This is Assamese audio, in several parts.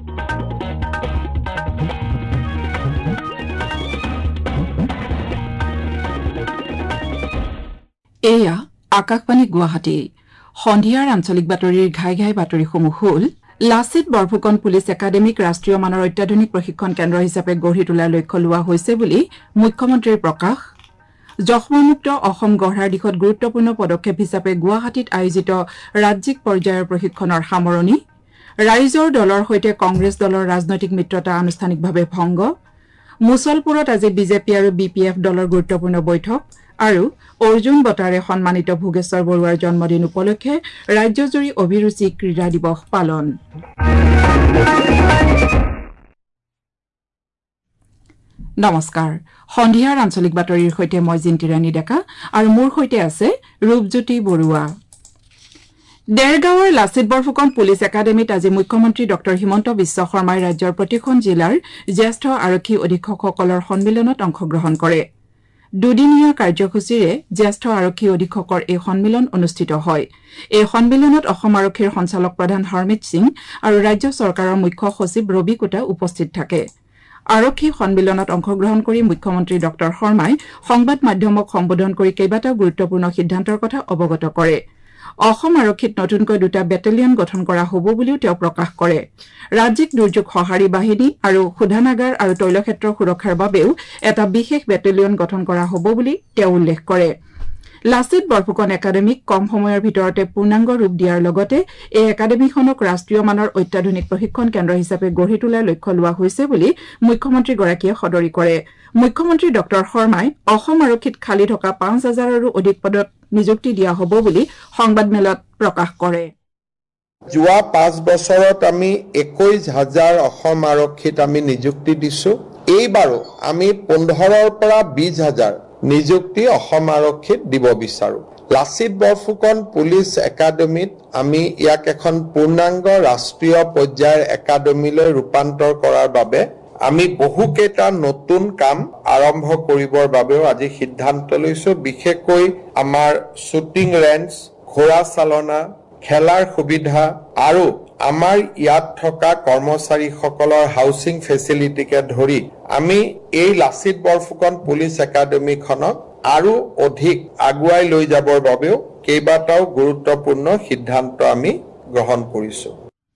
এয়া আকাশবাণী গুৱাহাটী সন্ধিয়াৰ আঞ্চলিক বাতৰিৰ ঘাই ঘাই বাতৰিসমূহ হ'ল লাচিত বৰফুকন পুলিচ একাডেমিক ৰাষ্ট্ৰীয় মানৰ অত্যাধুনিক প্ৰশিক্ষণ কেন্দ্ৰ হিচাপে গঢ়ি তোলাৰ লক্ষ্য লোৱা হৈছে বুলি মুখ্যমন্ত্ৰীৰ প্ৰকাশ যক্ষ্মামুক্ত অসম গঢ়াৰ দিশত গুৰুত্বপূৰ্ণ পদক্ষেপ হিচাপে গুৱাহাটীত আয়োজিত ৰাজ্যিক পৰ্যায়ৰ প্ৰশিক্ষণৰ সামৰণি ৰাইজৰ দলৰ সৈতে কংগ্ৰেছ দলৰ ৰাজনৈতিক মিত্ৰতা আনুষ্ঠানিকভাৱে ভংগ মুছলপুৰত আজি বিজেপি আৰু বিপিএফ দলৰ গুৰুত্বপূৰ্ণ বৈঠক আৰু অৰ্জুন বঁটাৰে সন্মানিত ভোগেশ্বৰ বৰুৱাৰ জন্মদিন উপলক্ষে ৰাজ্যজুৰি অভিৰুচি ক্ৰীড়া দিৱস পালন নমস্কাৰ সন্ধিয়াৰ আঞ্চলিক বাতৰিৰ সৈতে মই জিন্তিৰাণী ডেকা আৰু মোৰ সৈতে আছে ৰূপজ্যোতি বৰুৱা দেৰগাঁৱৰ লাচিত বৰফুকন পুলিচ একাডেমীত আজি মুখ্যমন্ত্ৰী ডক্টৰ হিমন্ত বিশ্ব শৰ্মাই ৰাজ্যৰ প্ৰতিখন জিলাৰ জ্যেষ্ঠ আৰক্ষী অধীক্ষকসকলৰ সন্মিলনত অংশগ্ৰহণ কৰে দুদিনীয়া কাৰ্যসূচীৰে জ্যেষ্ঠ আৰক্ষী অধীক্ষকৰ এই সন্মিলন অনুষ্ঠিত হয় এই সন্মিলনত অসম আৰক্ষীৰ সঞ্চালক প্ৰধান হৰমিত সিং আৰু ৰাজ্য চৰকাৰৰ মুখ্য সচিব ৰবি কোটা উপস্থিত থাকে আৰক্ষী সন্মিলনত অংশগ্ৰহণ কৰি মুখ্যমন্ত্ৰী ডক্টৰ শৰ্মাই সংবাদ মাধ্যমক সম্বোধন কৰি কেইবাটাও গুৰুত্বপূৰ্ণ সিদ্ধান্তৰ কথা অৱগত কৰে অসম আৰক্ষীত নতুনকৈ দুটা বেটেলিয়ন গঠন কৰা হ'ব বুলিও তেওঁ প্ৰকাশ কৰে ৰাজ্যিক দুৰ্যোগ সঁহাৰি বাহিনী আৰু শোধনাগাৰ আৰু তৈলক্ষেত্ৰৰ সুৰক্ষাৰ বাবেও এটা বিশেষ বেটেলিয়ন গঠন কৰা হ'ব বুলি তেওঁ উল্লেখ কৰে লাচিত বৰফুকন একাডেমীক কম সময়ৰ ভিতৰতে পূৰ্ণাংগ ৰূপ দিয়াৰ লগতে এই একাডেমীখনক ৰাষ্ট্ৰীয় মানৰ অত্যাধুনিক প্ৰশিক্ষণ কেন্দ্ৰ হিচাপে গঢ়ি তোলাৰ লক্ষ্য লোৱা হৈছে বুলি মুখ্যমন্ত্ৰীগৰাকীয়ে সদৰি কৰে মুখ্যমন্ত্ৰী ডক্টৰ শৰ্মাই অসম আৰক্ষীত খালী থকা ৫,০০০ৰো অধিক পদত নিযুক্তি দিয়া হ'ব বুলি সংবাদমেলত প্ৰকাশ কৰে যোৱা ৫ বছৰত আমি ২১,০০০ অসম আৰক্ষীত আমি নিযুক্তি দিছো এইবাৰো আমি ১৫ৰ পৰা ২০,০০০ নিযুক্তি অসম আৰক্ষীত দিব বিচাৰো লাচিত বৰফুকন পুলিচ একাডেমীত আমি ইয়াক এখন পূৰ্ণাংগ ৰাষ্ট্ৰীয় পৰ্যায়ৰ একাডেমীলৈ ৰূপান্তৰ কৰাৰ বাবে আমি বহুকেইটা নতুন কাম আৰম্ভ কৰিবৰ বাবেও আজি সিদ্ধান্ত লৈছো বিশেষকৈ আমাৰ শ্বুটিং ৰেঞ্জ ঘোঁৰা চালনা খেলাৰ সুবিধা আৰু আমাৰ ইয়াত থকা কৰ্মচাৰীসকলৰ হাউচিং ফেচিলিটিকে ধৰি আমি এই লাচিত বৰফুকন পুলিচ একাডেমীখনক আৰু অধিক আগুৱাই লৈ যাবৰ বাবেও কেইবাটাও গুৰুত্বপূৰ্ণ সিদ্ধান্ত আমি গ্ৰহণ কৰিছো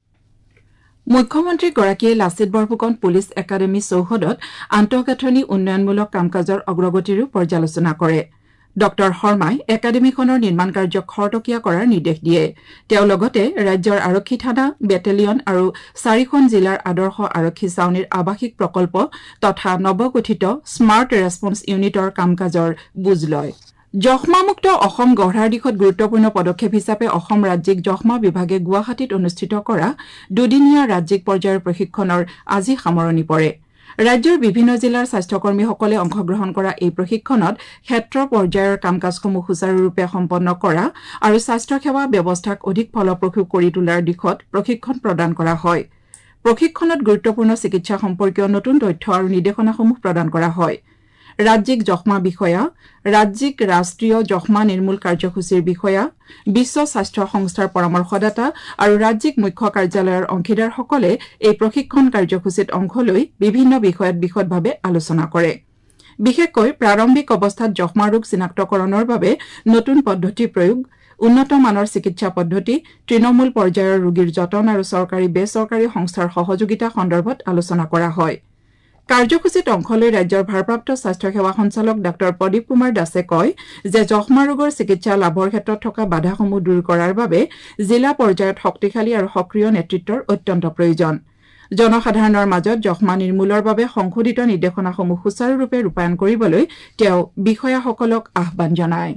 মুখ্যমন্ত্ৰীগৰাকীয়ে লাচিত বৰফুকন পুলিচ একাডেমী চৌহদত আন্তঃগাঁথনি উন্নয়নমূলক কাম-কাজৰ অগ্ৰগতিৰো পৰ্যালোচনা কৰে ডক্টৰ শৰ্মাই একাডেমীখনৰ নিৰ্মাণ কাৰ্যক খৰতকীয়া কৰাৰ নিৰ্দেশ দিয়ে তেওঁ লগতে ৰাজ্যৰ আৰক্ষী থানা বেটেলিয়ন আৰু ৪খন জিলাৰ আদৰ্শ আৰক্ষী ছাউনীৰ আৱাসিক প্ৰকল্প তথা নৱগঠিত স্মাৰ্ট ৰেছপন্স ইউনিটৰ কাম-কাজৰ বুজ লয় যক্ষ্মামুক্ত অসম গঢ়াৰ দিশত গুৰুত্বপূৰ্ণ পদক্ষেপ হিচাপে অসম ৰাজ্যিক যক্ষ্মা বিভাগে গুৱাহাটীত অনুষ্ঠিত কৰা দুদিনীয়া ৰাজ্যিক পৰ্যায়ৰ প্ৰশিক্ষণৰ আজি সামৰণি পৰে ৰাজ্যৰ বিভিন্ন জিলাৰ স্বাস্থ্যকৰ্মীসকলে অংশগ্ৰহণ কৰা এই প্ৰশিক্ষণত ক্ষেত্ৰ পৰ্যায়ৰ কাম-কাজসমূহ সুচাৰুৰূপে সম্পন্ন কৰা আৰু স্বাস্থ্যসেৱা ব্যৱস্থাক অধিক ফলপ্ৰসূ কৰি তোলাৰ দিশত প্ৰশিক্ষণ প্ৰদান কৰা হয় প্ৰশিক্ষণত গুৰুত্বপূৰ্ণ চিকিৎসা সম্পৰ্কীয় নতুন তথ্য আৰু নিৰ্দেশনাসমূহ প্ৰদান কৰা হয় ৰাজ্যিক যক্ষ্মা বিষয়া ৰাজ্যিক ৰাষ্ট্ৰীয় যক্ষ্মা নিৰ্মূল কাৰ্যসূচীৰ বিষয়া বিশ্ব স্বাস্থ্য সংস্থাৰ পৰামৰ্শদাতা আৰু ৰাজ্যিক মুখ্য কাৰ্যালয়ৰ অংশীদাৰসকলে এই প্ৰশিক্ষণ কাৰ্যসূচীত অংশ লৈ বিভিন্ন বিষয়ত বিশদভাৱে আলোচনা কৰে বিশেষকৈ প্ৰাৰম্ভিক অৱস্থাত যক্ষ্মা ৰোগ চিনাক্তকৰণৰ বাবে নতুন পদ্ধতি প্ৰয়োগ উন্নত মানৰ চিকিৎসা পদ্ধতি তৃণমূল পৰ্যায়ৰ ৰোগীৰ যতন আৰু চৰকাৰী বেচৰকাৰী সংস্থাৰ সহযোগিতা সন্দৰ্ভত আলোচনা কৰা হয় কাৰ্যসূচীত অংশ লৈ ৰাজ্যৰ ভাৰপ্ৰাপ্ত স্বাস্থ্যসেৱা সঞ্চালক ডাঃ প্ৰদীপ কুমাৰ দাসে কয় যে যক্ষ্মা ৰোগৰ চিকিৎসা লাভৰ ক্ষেত্ৰত থকা বাধাসমূহ দূৰ কৰাৰ বাবে জিলা পৰ্যায়ত শক্তিশালী আৰু সক্ৰিয় নেতৃত্বৰ অত্যন্ত প্ৰয়োজন জনসাধাৰণৰ মাজত যক্ষ্মা নিৰ্মূলৰ বাবে সংশোধিত নিৰ্দেশনাসমূহ সুচাৰুৰূপে ৰূপায়ণ কৰিবলৈ তেওঁ বিষয়াসকলক আহ্বান জনায়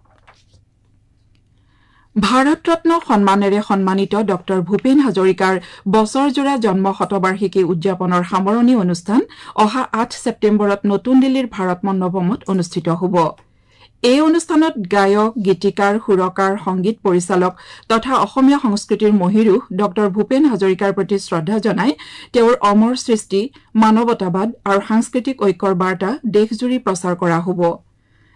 ভাৰত ৰত্ন সন্মানেৰে সন্মানিত ডক্টৰ ভূপেন হাজৰিকাৰ বছৰজোৰা জন্ম শতবাৰ্ষিকী উদযাপনৰ সামৰণি অনুষ্ঠান অহা ৮ ছেপ্টেম্বৰত নতুন দিল্লীৰ ভাৰত মণ্ডপমত অনুষ্ঠিত হ'ব এই অনুষ্ঠানত গায়ক গীতিকাৰ সুৰকাৰ সংগীত পৰিচালক তথা অসমীয়া সংস্কৃতিৰ মহিৰুহ ডক্টৰ ভূপেন হাজৰিকাৰ প্ৰতি শ্ৰদ্ধা জনাই তেওঁৰ অমৰ সৃষ্টি মানৱতাবাদ আৰু সাংস্কৃতিক ঐক্যৰ বাৰ্তা দেশজুৰি প্ৰচাৰ কৰা হ'ব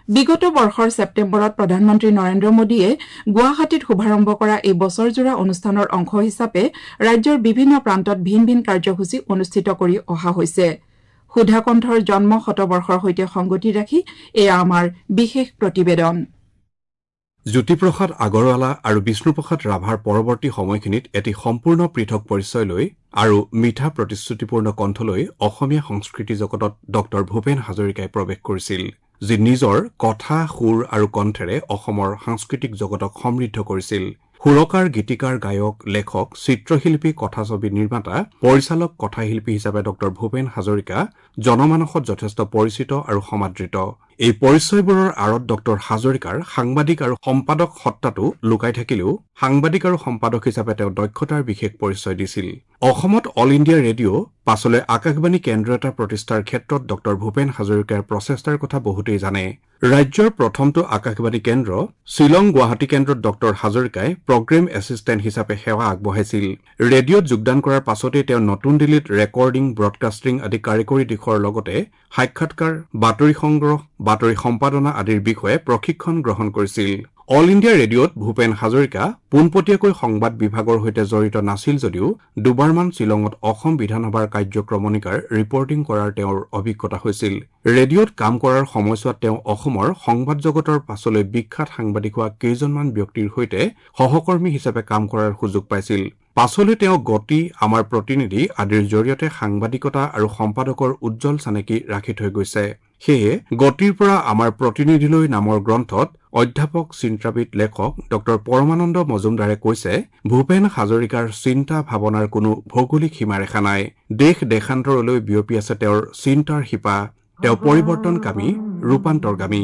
বিগত বৰ্ষৰ ছেপ্টেম্বৰত প্ৰধানমন্ত্ৰী নৰেন্দ্ৰ মোদীয়ে গুৱাহাটীত শুভাৰম্ভ কৰা এই বছৰজোৰা অনুষ্ঠানৰ অংশ হিচাপে ৰাজ্যৰ বিভিন্ন প্ৰান্তত ভিন ভিন কাৰ্যসূচী অনুষ্ঠিত কৰি অহা হৈছে। সুধাকণ্ঠৰ জন্ম শতবৰ্ষৰ সৈতে সংগতি ৰাখি এয়া আমাৰ বিশেষ প্ৰতিবেদন। জ্যোতিপ্ৰসাদ আগৰৱালা আৰু বিষ্ণুপ্ৰসাদ ৰাভাৰ পৰৱৰ্তী সময়খিনিত এটি সম্পূৰ্ণ পৃথক পৰিচয় লৈ আৰু মিঠা প্ৰতিশ্ৰুতিপূৰ্ণ কণ্ঠলৈ অসমীয়া সংস্কৃতি জগতত ড ভূপেন হাজৰিকাই প্ৰৱেশ কৰিছিল, যি নিজৰ কথা, সুৰ আৰু কণ্ঠেৰে অসমৰ সাংস্কৃতিক জগতক সমৃদ্ধ কৰিছিল। সুৰকাৰ, গীতিকাৰ, গায়ক, লেখক, চিত্ৰশিল্পী, কথাছবি নিৰ্মাতা, পৰিচালক, কথাশিল্পী হিচাপে ড ভূপেন হাজৰিকা জনমানসত যথেষ্ট পৰিচিত আৰু সমাদৃত। এই পৰিচয়বোৰৰ আঁৰত ড হাজৰিকাৰ সাংবাদিক আৰু সম্পাদক সত্তাটো লুকাই থাকিলেও সাংবাদিক আৰু সম্পাদক হিচাপে তেওঁ দক্ষতাৰ বিশেষ পৰিচয় দিছিল। অসমত অল ইণ্ডিয়া ৰেডিঅ' পাছলৈ আকাশবাণী কেন্দ্ৰ এটা প্ৰতিষ্ঠাৰ ক্ষেত্ৰত ড ভূপেন হাজৰিকাৰ প্ৰচেষ্টাৰ কথা বহুতেই জানে। ৰাজ্যৰ প্ৰথমটো আকাশবাণী কেন্দ্ৰ শ্বিলং গুৱাহাটী কেন্দ্ৰত ড হাজৰিকাই প্ৰগ্ৰেম এছিষ্টেণ্ট হিচাপে সেৱা আগবঢ়াইছিল। ৰেডিঅ'ত যোগদান কৰাৰ পাছতেই তেওঁ নতুন দিল্লীত ৰেকৰ্ডিং, ব্ৰডকাষ্টিং আদি কাৰিকৰী দিশৰ লগতে সাক্ষাৎকাৰ, বাতৰি সংগ্ৰহ, বাতৰি সম্পাদনা আদিৰ বিষয়ে প্ৰশিক্ষণ গ্ৰহণ কৰিছিল। অল ইণ্ডিয়া ৰেডিঅ'ত ভূপেন হাজৰিকা পোনপটীয়াকৈ সংবাদ বিভাগৰ সৈতে জড়িত নাছিল যদিও দুবাৰমান শ্বিলঙত অসম বিধানসভাৰ কাৰ্যক্ৰমণিকাৰ ৰিপৰ্টিং কৰাৰ তেওঁৰ অভিজ্ঞতা হৈছিল। ৰেডিঅ'ত কাম কৰাৰ সময়ছোৱাত তেওঁ অসমৰ সংবাদ জগতৰ পাছলৈ বিখ্যাত সাংবাদিক হোৱা কেইজনমান ব্যক্তিৰ সৈতে সহকৰ্মী হিচাপে কাম কৰাৰ সুযোগ পাইছিল। পাছলৈ তেওঁ গতি, আমাৰ প্ৰতিনিধি আদিৰ জৰিয়তে সাংবাদিকতা আৰু সম্পাদকৰ উজ্জ্বল চানেকি ৰাখি থৈ গৈছে। সেয়ে গতিৰ পৰা আমাৰ প্ৰতিনিধিলৈ নামৰ গ্ৰন্থত অধ্যাপক, চিন্তাবিদ, লেখক ড পৰমানন্দ মজুমদাৰে কৈছে, ভূপেন হাজৰিকাৰ চিন্তা ভাৱনাৰ কোনো ভৌগোলিক সীমাৰেখা নাই। দেশ দেশান্তৰলৈ বিয়পি আছে তেওঁৰ চিন্তাৰ শিপা। তেওঁ পৰিৱৰ্তনকামী, ৰূপান্তৰগামী।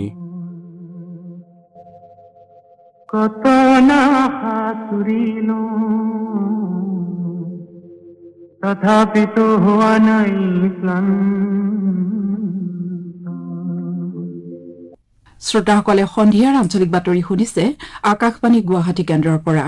কত না হাতুৰিলো তথাপিতো হোৱা নাই শ্ৰোতাসকলে সন্ধিয়াৰ আঞ্চলিক বাতৰি শুনিছে আকাশবাণী গুৱাহাটী কেন্দ্ৰৰ পৰা।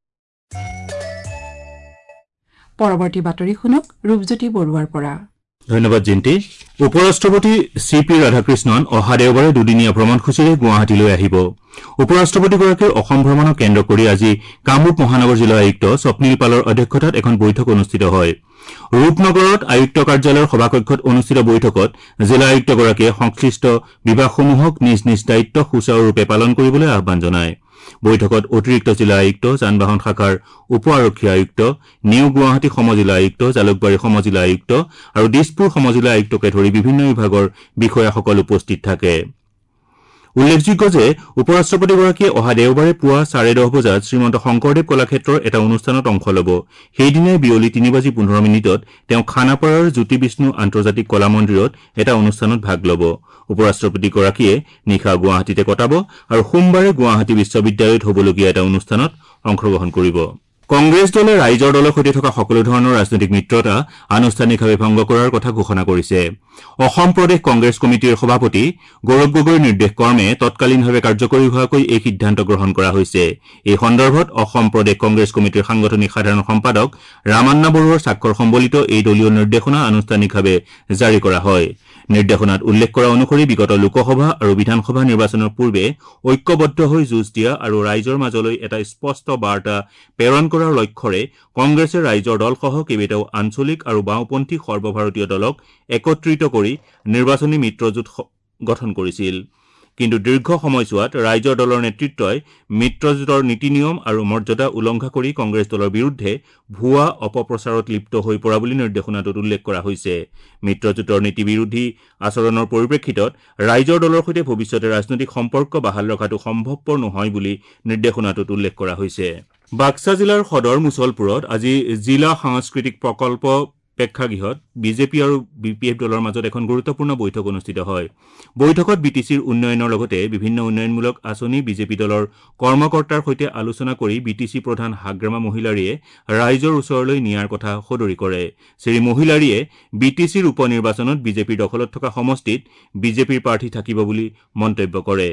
পৰৱৰ্তী বাতৰি শুনক ৰূপজ্যোতি বৰুৱাৰ পৰা। ধন্যবাদ জিন্তি। উপৰাষ্ট্ৰপতি চি পি ৰাধাকৃষ্ণন অহা দেওবাৰে দুদিনীয়া ভ্ৰমণসূচীৰে গুৱাহাটীলৈ আহিব। উপৰাষ্ট্ৰপতিগৰাকীৰ অসম ভ্ৰমণক কেন্দ্ৰ কৰি আজি কামৰূপ মহানগৰ জিলা আয়ুক্ত স্বপ্নীল পালৰ অধ্যক্ষতাত এখন বৈঠক অনুষ্ঠিত হয়। ৰূপনগৰত আয়ুক্ত কাৰ্যালয়ৰ সভাকক্ষত অনুষ্ঠিত বৈঠকত জিলা আয়ুক্তগৰাকীয়ে সংশ্লিষ্ট বিভাগসমূহক নিজ নিজ দায়িত্ব সুচাৰুৰূপে পালন কৰিবলৈ আহ্বান জনায়। বৈঠকত অতিৰিক্ত জিলা আয়ুক্ত, যান বাহন শাখাৰ উপ আৰক্ষী আয়ুক্ত, নিউ গুৱাহাটী সমজিলা আয়ুক্ত, জালুকবাৰী সমজিলা আয়ুক্ত আৰু দিছপুৰ সমজিলা আয়ুক্তকে ধৰি বিভিন্ন বিভাগৰ বিষয়াসকল উপস্থিত থাকে। উল্লেখযোগ্য যে উপৰাষ্ট্ৰপতিগৰাকীয়ে অহা দেওবাৰে পুৱা 10:30 বজাত শ্ৰীমন্ত শংকৰদেৱ কলাক্ষেত্ৰৰ এটা অনুষ্ঠানত অংশ ল'ব। সেইদিনাই বিয়লি 3:15 তেওঁ খানাপাৰাৰ জ্যোতি বিষ্ণু আন্তৰ্জাতিক কলা মন্দিৰত এটা অনুষ্ঠানত ভাগ ল'ব। উপৰাষ্ট্ৰপতিগৰাকীয়ে নিশা গুৱাহাটীতে কটাব আৰু সোমবাৰে গুৱাহাটী বিশ্ববিদ্যালয়ত হ'বলগীয়া এটা অনুষ্ঠানত অংশগ্ৰহণ কৰিব। কংগ্ৰেছ দলে ৰাইজৰ দলৰ সৈতে থকা সকলো ধৰণৰ ৰাজনৈতিক মিত্ৰতা আনুষ্ঠানিকভাৱে ভংগ কৰাৰ কথা ঘোষণা কৰিছে। অসম প্ৰদেশ কংগ্ৰেছ কমিটিৰ সভাপতি গৌৰৱ গগৈৰ নিৰ্দেশ কৰ্মে তৎকালীনভাৱে কাৰ্যকৰী হোৱাকৈ এই সিদ্ধান্ত গ্ৰহণ কৰা হৈছে। এই সন্দৰ্ভত অসম প্ৰদেশ কংগ্ৰেছ কমিটিৰ সাংগঠনিক সাধাৰণ সম্পাদক ৰামান্না বৰুৱাৰ স্বাক্ষৰ সম্বলিত এই দলীয় নিৰ্দেশনা আনুষ্ঠানিকভাৱে জাৰি কৰা হয়। নিৰ্দেশনাত উল্লেখ কৰা অনুসৰি বিগত লোকসভা আৰু বিধানসভা নিৰ্বাচনৰ পূৰ্বে ঐক্যবদ্ধ হৈ যুঁজ দিয়া আৰু ৰাইজৰ মাজলৈ এটা স্পষ্ট বাৰ্তা প্ৰেৰণ কৰাৰ লক্ষ্যৰে কংগ্ৰেছে ৰাইজৰ দলসহ কেইবাটাও আঞ্চলিক আৰু বাওঁপন্থী সৰ্বভাৰতীয় দলক একত্ৰিত কৰি নিৰ্বাচনী মিত্ৰজোঁট গঠন কৰিছিল। কিন্তু দীৰ্ঘ সময়ছোৱাত ৰাইজৰ দলৰ নেতৃত্বই মিত্ৰজোঁটৰ নীতি নিয়ম আৰু মৰ্যাদা উলংঘা কৰি কংগ্ৰেছ দলৰ বিৰুদ্ধে ভুৱা অপপ্ৰচাৰত লিপ্ত হৈ পৰা বুলি নিৰ্দেশনাটোত উল্লেখ কৰা হৈছে। মিত্ৰজোঁটৰ নীতি বিৰোধী আচৰণৰ পৰিপ্ৰেক্ষিতত ৰাইজৰ দলৰ সৈতে ভৱিষ্যতে ৰাজনৈতিক সম্পৰ্ক বাহাল ৰখাটো সম্ভৱপৰ নহয় বুলি নিৰ্দেশনাটোত উল্লেখ কৰা হৈছে। বাক্সা জিলাৰ সদৰ মুছলপুৰত আজি জিলা সাংস্কৃতিক প্ৰকল্প প্ৰেক্ষাগৃহত বিজেপি আৰু বিপিএফ দলৰ মাজত এখন গুৰুত্বপূৰ্ণ বৈঠক অনুষ্ঠিত হয়। বৈঠকত বিটিচিৰ উন্নয়নৰ লগতে বিভিন্ন উন্নয়নমূলক আঁচনি বিজেপি দলৰ কৰ্মকৰ্তাৰ সৈতে আলোচনা কৰি বিটিচি প্ৰধান হাগ্ৰামা মহিলাৰীয়ে ৰাইজৰ ওচৰলৈ নিয়াৰ কথা সদৰি কৰে। শ্ৰী মহিলাৰীয়ে বিটিচিৰ উপ নিৰ্বাচনত বিজেপিৰ দখলত থকা সমষ্টিত বিজেপিৰ প্ৰাৰ্থী থাকিব বুলি মন্তব্য কৰে।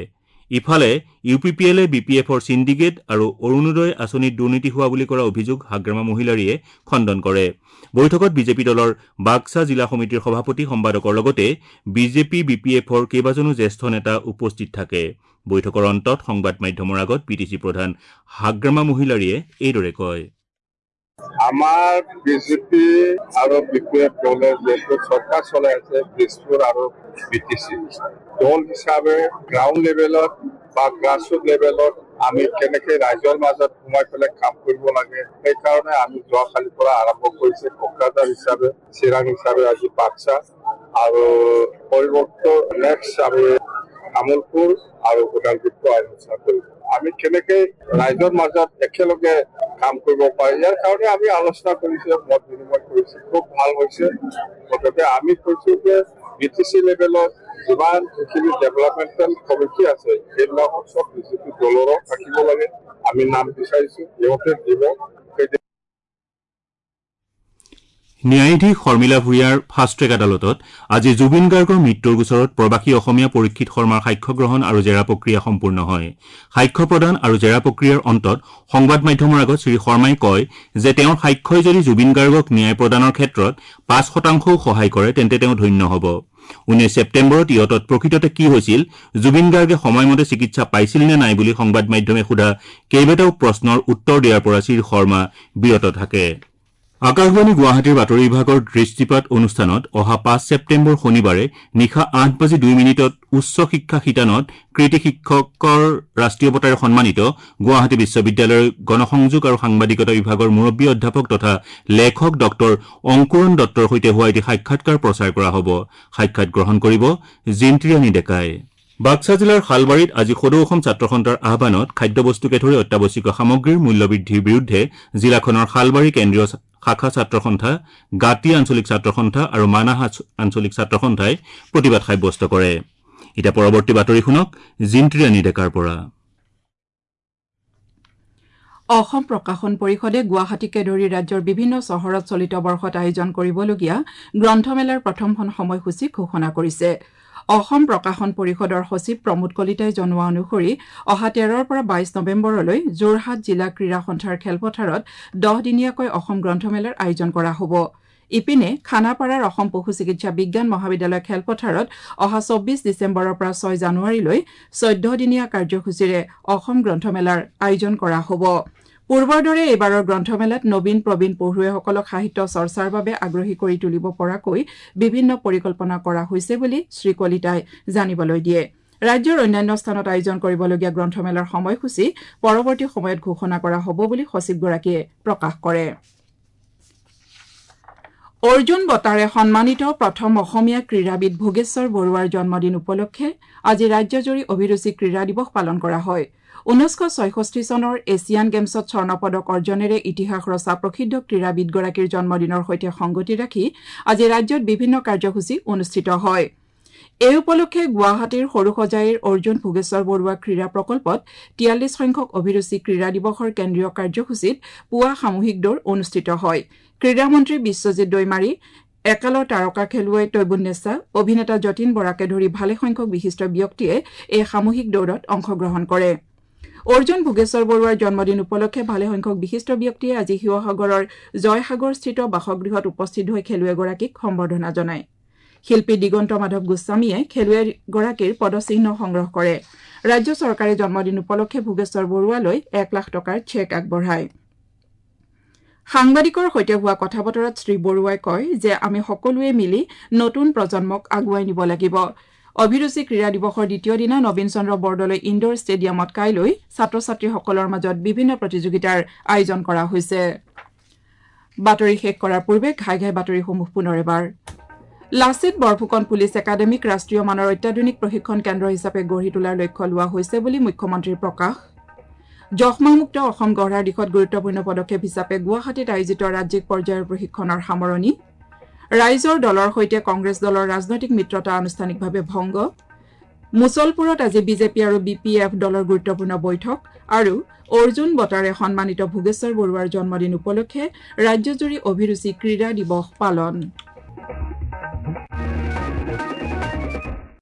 ইফালে ইউপিপিএলে বিপিএফৰ সিন্ডিকেট আৰু অৰুণোদয় আঁচনিত দুৰ্নীতি হোৱা বুলি কৰা অভিযোগ হাগ্ৰামা মহিলাৰীয়ে খণ্ডন কৰে বৈঠকত বিজেপি দলৰ বাক্সা জিলা সমিতিৰ সভাপতি সম্পাদকৰ লগতে বিজেপি বিপিএফৰ কেইবাজনো জ্যেষ্ঠ নেতা উপস্থিত থাকে বৈঠকৰ অন্তত সংবাদ মাধ্যমৰ আগত পিটিচি প্ৰধান হাগ্ৰামা মহিলাৰীয়ে এইদৰে কয় আমাৰ বিজেপি আৰু বিপিএফ দলৰ যিটো চৰকাৰ চলাই আছে দিছপুৰ আৰু বিটিচি দল হিচাপে গ্ৰাউণ্ড লেভেলত বা গ্ৰাছৰুট লেভেলত আমি কেনেকৈ ৰাইজৰ মাজত সোমাই পেলাই কাম কৰিব লাগে সেইকাৰণে আমি যোৱাকালিৰ পৰা আৰম্ভ কৰিছে কোকৰাঝাৰ হিচাপে চিৰাং হিচাপে আজি বাক্সা আৰু পৰিৱৰ্তন নেক্সট আমি তামোলপুৰ আৰু ওদালগুৰিতো আলোচনা কৰিম আমি কেনেকৈ ৰাইজৰ মাজত একেলগে কাম কৰিব পাৰি ইয়াৰ কাৰণে আমি আলোচনা কৰিছো মত বিনিময় কৰিছো খুব ভাল হৈছে গতিকে আমি কৈছো যে বিটিচি লেভেলত যিমান যিখিনি ডেভেলপমেণ্টেল কমিটি আছে সেইবিলাকত চব বিজেপি দলৰো থাকিব লাগে আমি নাম বিচাৰিছো সিহঁতে দিব ন্যায়াধীশ শৰ্মিলা ভূঞাৰ ফাষ্ট ট্ৰেক আদালতত আজি জুবিন গাৰ্গৰ মৃত্যুৰ গোচৰত প্ৰবাসী অসমীয়া পৰীক্ষিত শৰ্মাৰ সাক্ষ্য গ্ৰহণ আৰু জেৰা প্ৰক্ৰিয়া সম্পূৰ্ণ হয় সাক্ষ্য প্ৰদান আৰু জেৰা প্ৰক্ৰিয়াৰ অন্তত সংবাদ মাধ্যমৰ আগত শ্ৰী শৰ্মাই কয় যে তেওঁৰ সাক্ষ্যই যদি জুবিন গাৰ্গক ন্যায় প্ৰদানৰ ক্ষেত্ৰত ৫% সহায় কৰে তেন্তে তেওঁ ধন্য হ'ব 19 ছেপ্টেম্বৰত ইয়টত প্ৰকৃততে কি হৈছিল জুবিন গাৰ্গে সময়মতে চিকিৎসা পাইছিল নে নাই বুলি সংবাদ মাধ্যমে সোধা কেইবাটাও প্ৰশ্নৰ উত্তৰ দিয়াৰ পৰা শ্ৰী শৰ্মা বিৰত থাকে আকাশবাণী গুৱাহাটীৰ বাতৰি বিভাগৰ দৃষ্টিপাত অনুষ্ঠানত অহা 5 ছেপ্টেম্বৰ শনিবাৰে নিশা 8:02 উচ্চ শিক্ষা শিতানত কৃতি শিক্ষকৰ ৰাষ্ট্ৰীয় বঁটাৰে সন্মানিত গুৱাহাটী বিশ্ববিদ্যালয়ৰ গণসংযোগ আৰু সাংবাদিকতা বিভাগৰ মুৰব্বী অধ্যাপক তথা লেখক ডক্টৰ অংকুৰণ দত্তৰ সৈতে হোৱা এটি সাক্ষাৎকাৰ প্ৰচাৰ কৰা হ'ব সাক্ষাৎ গ্ৰহণ কৰিব জিন্ত্ৰিয়ানী ডেকাই বাক্সা জিলাৰ শালবাৰীত আজি সদৌ অসম ছাত্ৰ সন্থাৰ আহ্বানত খাদ্যবস্তুকে ধৰি অত্যাৱশ্যকীয় সামগ্ৰীৰ মূল্য বৃদ্ধিৰ বিৰুদ্ধে জিলাখনৰ শালবাৰী কেন্দ্ৰীয় শাখা ছাত্ৰ সন্থা গাটি আঞ্চলিক ছাত্ৰ সন্থা আৰু মানাহ আঞ্চলিক ছাত্ৰ সন্থাই প্ৰতিবাদ সাব্যস্ত কৰে এতিয়া পৰৱৰ্তী বাতৰি শুনক জিন্ত্ৰিয়ানী ডেকাৰ পৰা অসম প্ৰকাশন পৰিষদে গুৱাহাটীকে ধৰি ৰাজ্যৰ বিভিন্ন চহৰত চলিত বৰ্ষত আয়োজন কৰিবলগীয়া গ্ৰন্থমেলাৰ প্ৰথমখন সময়সূচী ঘোষণা কৰিছে অসম প্ৰকাশন পৰিষদৰ সচিব প্ৰমোদ কলিতাই জনোৱা অনুসৰি অহা 13ৰ পৰা 22 নৱেম্বৰলৈ যোৰহাট জিলা ক্ৰীড়া সন্থাৰ খেলপথাৰত 10 দিনীয়াকৈ অসম গ্ৰন্থমেলাৰ আয়োজন কৰা হ'ব ইপিনে খানাপাৰাৰ অসম পশু চিকিৎসা বিজ্ঞান মহাবিদ্যালয় খেলপথাৰত অহা 24 ডিচেম্বৰৰ পৰা 6 জানুৱাৰীলৈ 14 দিনীয়া কাৰ্যসূচীৰে অসম গ্ৰন্থমেলাৰ আয়োজন কৰা হ'ব পূৰ্বৰ দৰে এইবাৰৰ গ্ৰন্থমেলাত নবীন প্ৰবীণ পঢ়ুৱৈসকলক সাহিত্য চৰ্চাৰ বাবে আগ্ৰহী কৰি তুলিব পৰাকৈ বিভিন্ন পৰিকল্পনা কৰা হৈছে বুলি শ্ৰী কলিতাই জানিবলৈ দিয়ে ৰাজ্যৰ অন্যান্য স্থানত আয়োজন কৰিবলগীয়া গ্ৰন্থমেলাৰ সময়সূচী পৰৱৰ্তী সময়ত ঘোষণা কৰা হ'ব বুলি সচিবগৰাকীয়ে প্ৰকাশ কৰে অৰ্জুন বঁটাৰে সন্মানিত প্ৰথম অসমীয়া ক্ৰীড়াবিদ ভোগেশ্বৰ বৰুৱাৰ জন্মদিন উপলক্ষে আজি ৰাজ্যজুৰি অভিৰুচি ক্ৰীড়া দিৱস পালন কৰা হয় 1966 চনৰ এছিয়ান গেমছত স্বৰ্ণ পদক অৰ্জনেৰে ইতিহাস ৰচা প্ৰসিদ্ধ ক্ৰীড়াবিদগৰাকীৰ জন্মদিনৰ সৈতে সংগতি ৰাখি আজি ৰাজ্যত বিভিন্ন কাৰ্যসূচী অনুষ্ঠিত হয় এই উপলক্ষে গুৱাহাটীৰ সৰুসজাইৰ অৰ্জুন ভোগেশ্বৰ বৰুৱা ক্ৰীড়া প্ৰকল্পত 43 সংখ্যক অভিৰুচি ক্ৰীড়া দিৱসৰ কেন্দ্ৰীয় কাৰ্যসূচীত পুৱা সামূহিক দৌৰ অনুষ্ঠিত হয় ক্ৰীড়া মন্ত্ৰী বিশ্বজিৎ দৈমাৰী একালৰ তাৰকা খেলুৱৈ তৈবুন্নেছা অভিনেতা যতীন বৰাকে ধৰি ভালে সংখ্যক বিশিষ্ট ব্যক্তিয়ে এই সামূহিক দৌৰত অংশগ্ৰহণ কৰে অৰ্জুন ভোগেশ্বৰ বৰুৱাৰ জন্মদিন উপলক্ষে ভালে সংখ্যক বিশিষ্ট ব্যক্তিয়ে আজি শিৱসাগৰৰ জয়সাগৰস্থিত বাসগৃহত উপস্থিত হৈ খেলুৱৈগৰাকীক সম্বৰ্ধনা জনায় শিল্পী দিগন্ত মাধৱ গোস্বামীয়ে খেলুৱৈগৰাকীৰ পদচিহ্ন সংগ্ৰহ কৰে ৰাজ্য চৰকাৰে জন্মদিন উপলক্ষে ভোগেশ্বৰ বৰুৱালৈ 1 লাখ টকাৰ চেক আগবঢ়ায় সাংবাদিকৰ সৈতে হোৱা কথা বতৰাত শ্ৰী বৰুৱাই কয় যে আমি সকলোৱে মিলি নতুন প্ৰজন্মক আগুৱাই নিব লাগিব অভিৰুচি ক্ৰীড়া দিৱসৰ দ্বিতীয় দিনা নবীন চন্দ্ৰ বৰদলৈ ইনডোৰ ষ্টেডিয়ামত কাইলৈ ছাত্ৰ ছাত্ৰীসকলৰ মাজত বিভিন্ন প্ৰতিযোগিতাৰ আয়োজন কৰা হৈছে বাতৰি শেষ কৰাৰ পূৰ্বে ঘাই ঘাই বাতৰিসমূহ পুনৰ এবাৰ লাচিত বৰফুকন পুলিচ একাডেমিক ৰাষ্ট্ৰীয় মানৰ অত্যাধুনিক প্ৰশিক্ষণ কেন্দ্ৰ হিচাপে গঢ়ি তোলাৰ লক্ষ্য লোৱা হৈছে বুলি মুখ্যমন্ত্ৰীৰ প্ৰকাশ যক্ষ্মামুক্ত অসম গঢ়াৰ দিশত গুৰুত্বপূৰ্ণ পদক্ষেপ হিচাপে গুৱাহাটীত আয়োজিত ৰাজ্যিক পৰ্যায়ৰ প্ৰশিক্ষণৰ সামৰণি ৰাইজৰ দলৰ সৈতে কংগ্ৰেছ দলৰ ৰাজনৈতিক মিত্ৰতা আনুষ্ঠানিকভাৱে ভংগ মুছলপুৰত আজি বিজেপি আৰু বিপিএফ দলৰ গুৰুত্বপূৰ্ণ বৈঠক আৰু অৰ্জুন বঁটাৰে সন্মানিত ভোগেশ্বৰ বৰুৱাৰ জন্মদিন উপলক্ষে ৰাজ্যজুৰি অভিৰুচি ক্ৰীড়া দিৱস পালন